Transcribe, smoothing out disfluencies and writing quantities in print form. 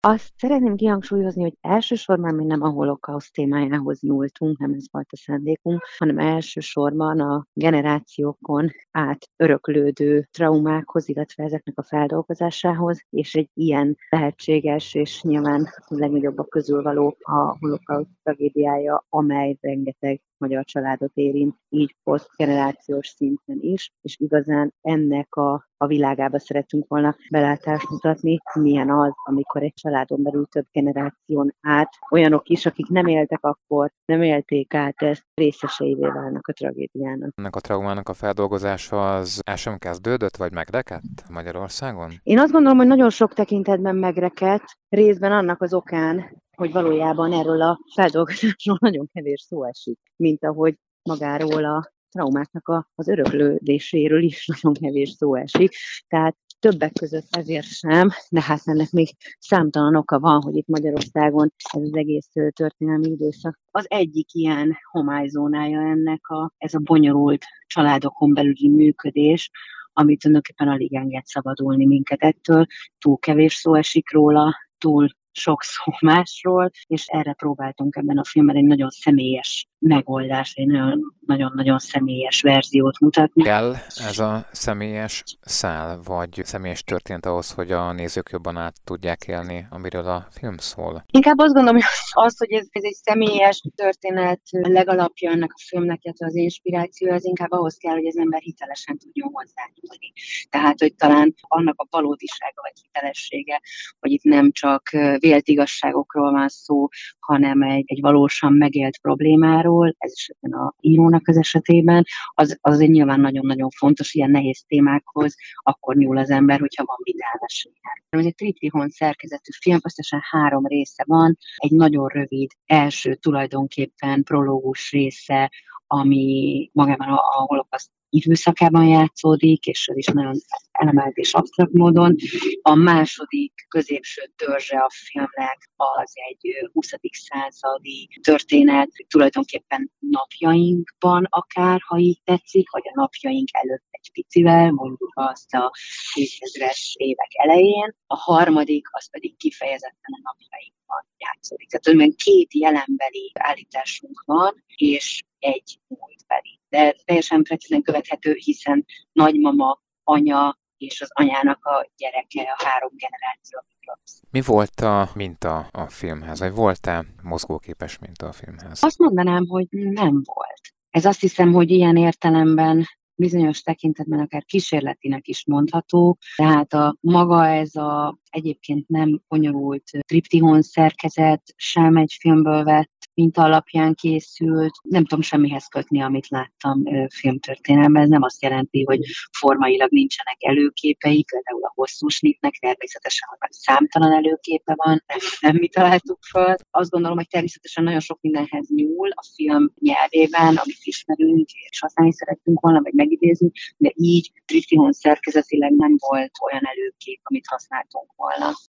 Azt szeretném kihangsúlyozni, hogy elsősorban mi nem a holokauszt témájához nyúltunk, nem ez volt a szándékunk, hanem elsősorban a generációkon át öröklődő traumákhoz, illetve ezeknek a feldolgozásához, és egy ilyen lehetséges, és nyilván a legnagyobbak közül való a holokauszt tragédiája, amely rengeteg magyar családot érint, így posztgenerációs szinten is, és igazán ennek a világába szeretünk volna belátást mutatni, milyen az, amikor egy családon belül több generáción át olyanok is, akik nem éltek akkor, nem élték át ezt, részeseivé válnak a tragédiának. Ennek a traumának a feldolgozása az el sem kezdődött, vagy megrekedt Magyarországon? Én azt gondolom, hogy nagyon sok tekintetben megrekedt, részben annak az okán, hogy valójában erről a feldolgozásról nagyon kevés szó esik, mint ahogy magáról a traumáknak az öröklődéséről is nagyon kevés szó esik. Tehát többek között ezért sem, de hát ennek még számtalan oka van, hogy itt Magyarországon ez az egész történelmi időszak az egyik ilyen homályzónája ennek ez a bonyolult családokon belüli működés, amit tulajdonképpen alig enged szabadulni minket ettől. Túl kevés szó esik róla, túl sok szó másról, és erre próbáltunk ebben a filmben egy nagyon személyes megoldást, egy nagyon-nagyon személyes verziót mutatni. Kell ez a személyes szál, vagy személyes történet ahhoz, hogy a nézők jobban át tudják élni, amiről a film szól? Inkább azt gondolom, hogy hogy ez egy személyes történet legalapja ennek a filmnek, illetve az inspiráció, az inkább ahhoz kell, hogy az ember hitelesen tudjon hozzányúlni. Tehát, hogy talán annak a valódisága vagy hitelessége, hogy itt nem csak vélt igazságokról van szó, hanem egy valósan megélt problémáról, ez esetben a írónak az esetében, az egy nyilván nagyon-nagyon fontos, ilyen nehéz témákhoz, akkor nyúl az ember, hogyha van vitálásére. Ez egy triptihon szerkezetű film, összesen 3 része van, egy nagyon rövid első tulajdonképpen prológus része, ami magában a holokauszt időszakában játszódik, és ez is nagyon elemelt és absztrakt módon. A második középső törzse a filmnek az egy 20. századi történet, tulajdonképpen napjainkban akár, ha így tetszik, vagy a napjaink előtt egy picivel, mondjuk azt a 2000-es évek elején. A harmadik az pedig kifejezetten a napjainkban játszódik. Tehát 2 jelenbeli állításunk van, és egy múltbeli. De teljesen precízen követhető, hiszen nagymama, anya és az anyának a gyereke, a 3 generáció. Mi volt a minta a filmhez, vagy volt-e mozgóképes minta a filmhez? Azt mondanám, hogy nem volt. Ez azt hiszem, hogy ilyen értelemben bizonyos tekintetben akár kísérletinek is mondható, tehát ez egyébként nem bonyolult triptihon szerkezet sem egy filmből vett minta alapján készült. Nem tudom semmihez kötni, amit láttam filmtörténelemben. Ez nem azt jelenti, hogy formailag nincsenek előképeik, például a hosszú snitnek természetesen számtalan előképe van, nem mi találtuk föl. Azt gondolom, hogy természetesen nagyon sok mindenhez nyúl a film nyelvében, amit ismerünk, és használni szerettünk volna, vagy megidézni, de így triptihon szerkezetileg nem volt olyan előkép, amit használtunk volna.